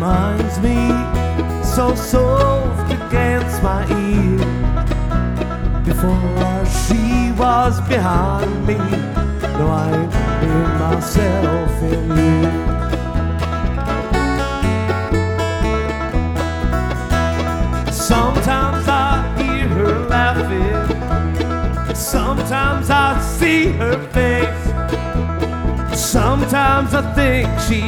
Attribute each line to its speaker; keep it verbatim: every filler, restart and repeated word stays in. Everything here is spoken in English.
Speaker 1: reminds me so soft against my ear. Before she was behind me, no, I hear myself in you. Sometimes I hear her laughing, sometimes I see her face, sometimes I think she